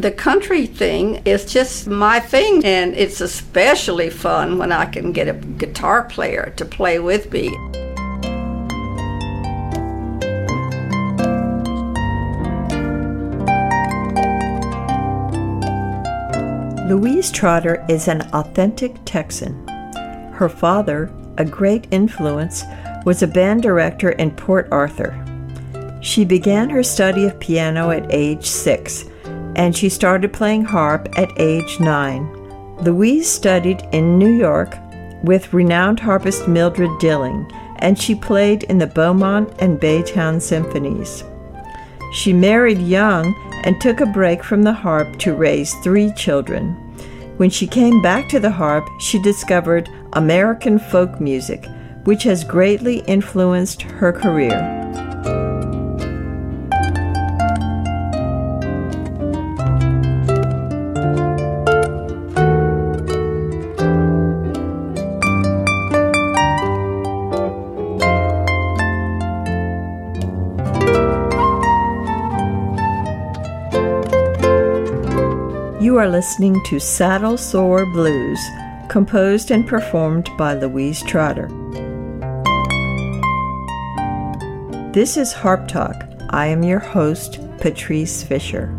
The country thing is just my thing, and it's especially fun when I can get a guitar player to play with me. Louise Trotter is an authentic Texan. Her father, a great influence, was a band director in Port Arthur. She began her study of piano at age 6, and she started playing harp at age 9. Louise studied in New York with renowned harpist Mildred Dilling, and she played in the Beaumont and Baytown symphonies. She married young and took a break from the harp to raise 3 children. When she came back to the harp, she discovered American folk music, which has greatly influenced her career. You are listening to Saddle Sore Blues, composed and performed by Louise Trotter. This is Harp Talk. I am your host, Patrice Fisher.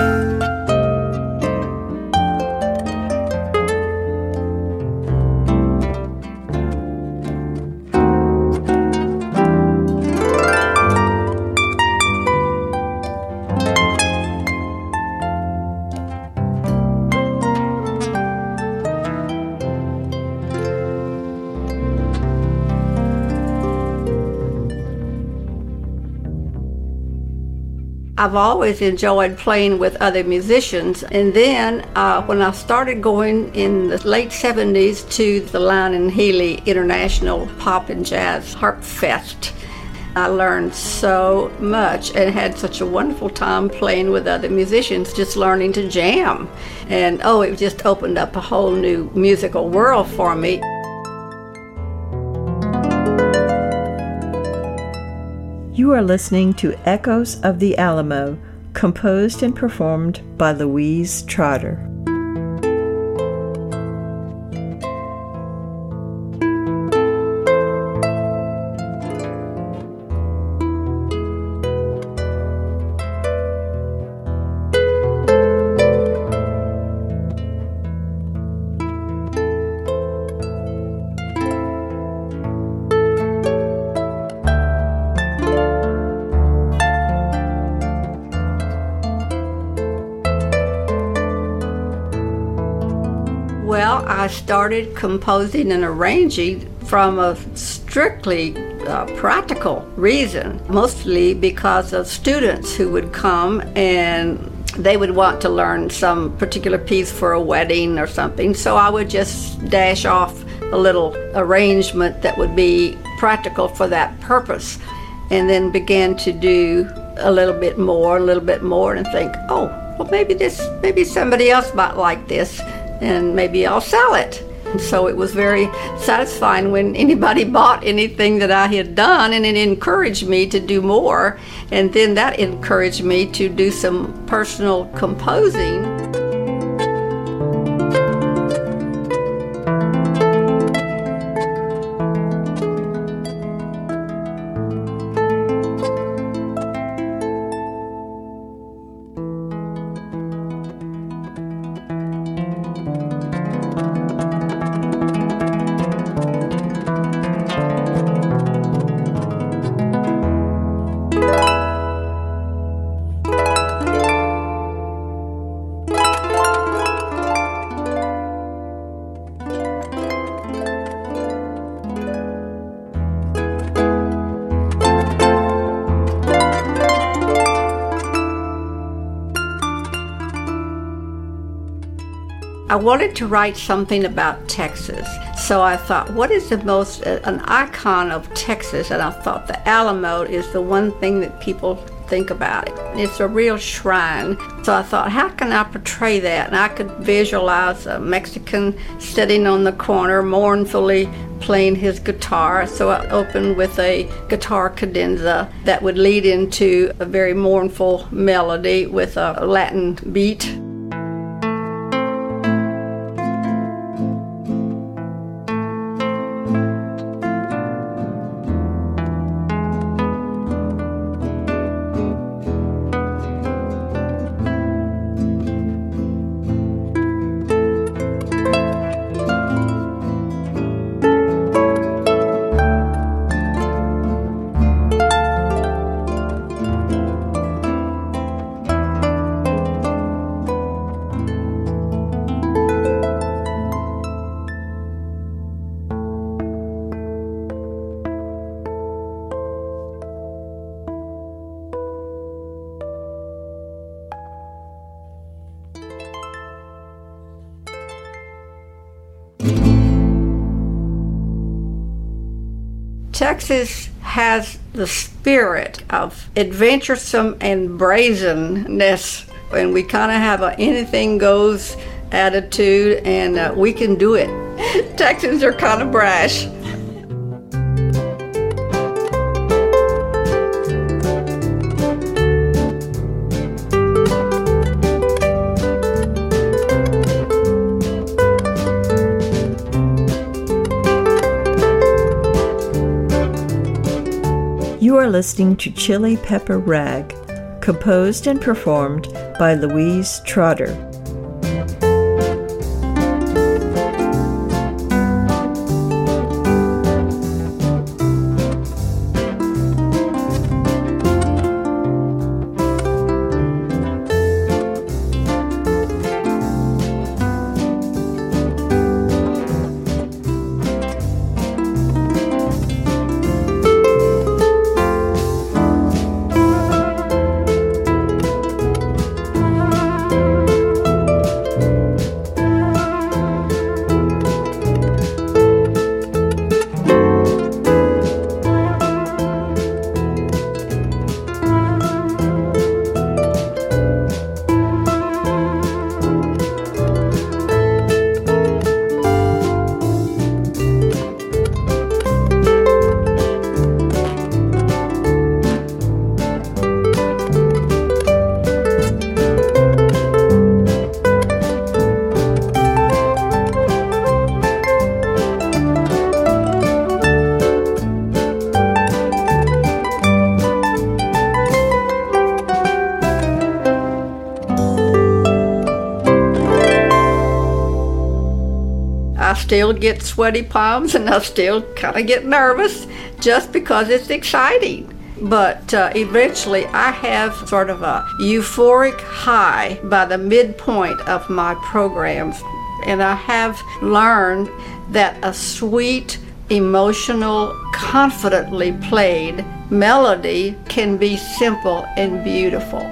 I've always enjoyed playing with other musicians, and then when I started going in the late 70s to the Lyon & Healy International Pop and Jazz Harp Fest, I learned so much and had such a wonderful time playing with other musicians, just learning to jam. And it just opened up a whole new musical world for me. You are listening to Echoes of the Alamo, composed and performed by Louise Trotter. Well, I started composing and arranging from a strictly practical reason, mostly because of students who would come and they would want to learn some particular piece for a wedding or something, so I would just dash off a little arrangement that would be practical for that purpose, and then began to do a little bit more, and think, well, maybe somebody else might like this, and maybe I'll sell it. And so it was very satisfying when anybody bought anything that I had done, and it encouraged me to do more. And then that encouraged me to do some personal composing. I wanted to write something about Texas, so I thought, what is an icon of Texas? And I thought the Alamo is the one thing that people think about it. It's a real shrine. So I thought, how can I portray that? And I could visualize a Mexican sitting on the corner mournfully playing his guitar. So I opened with a guitar cadenza that would lead into a very mournful melody with a Latin beat. Texas has the spirit of adventuresome and brazenness, and we kind of have a anything goes attitude, and we can do it. Texans are kind of brash. You are listening to Chili Pepper Rag, composed and performed by Louise Trotter. I still get sweaty palms, and I still kind of get nervous just because it's exciting. But eventually I have sort of a euphoric high by the midpoint of my programs. And I have learned that a sweet, emotional, confidently played melody can be simple and beautiful.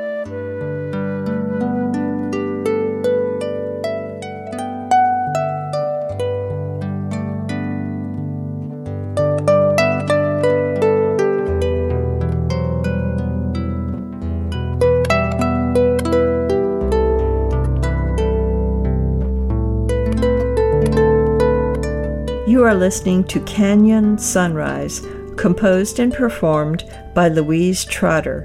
You are listening to Canyon Sunrise, composed and performed by Louise Trotter.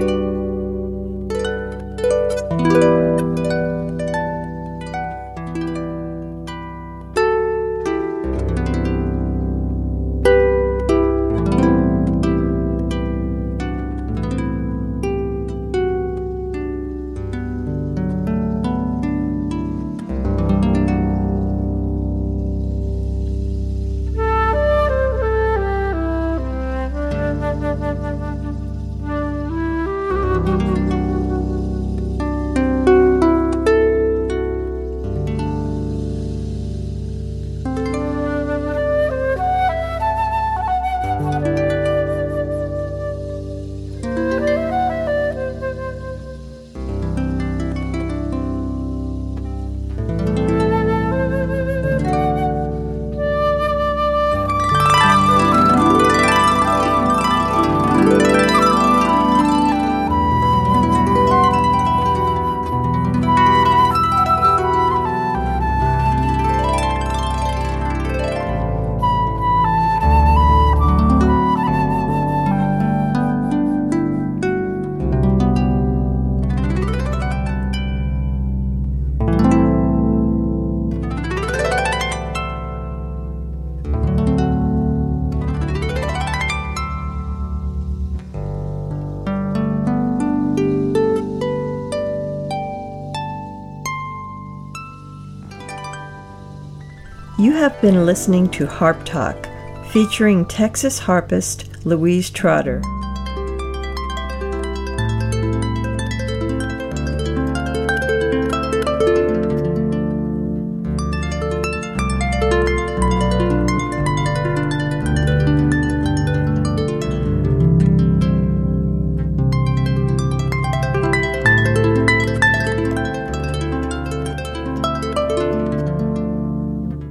You have been listening to Harp Talk, featuring Texas harpist Louise Trotter.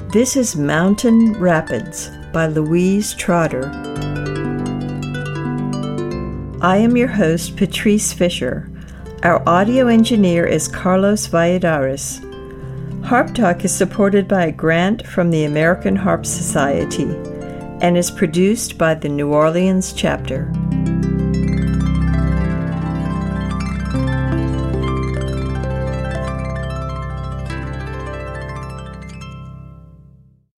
This is Mountain Rapids by Louise Trotter. I am your host, Patrice Fisher. Our audio engineer is Carlos Valladares. Harp Talk is supported by a grant from the American Harp Society and is produced by the New Orleans chapter.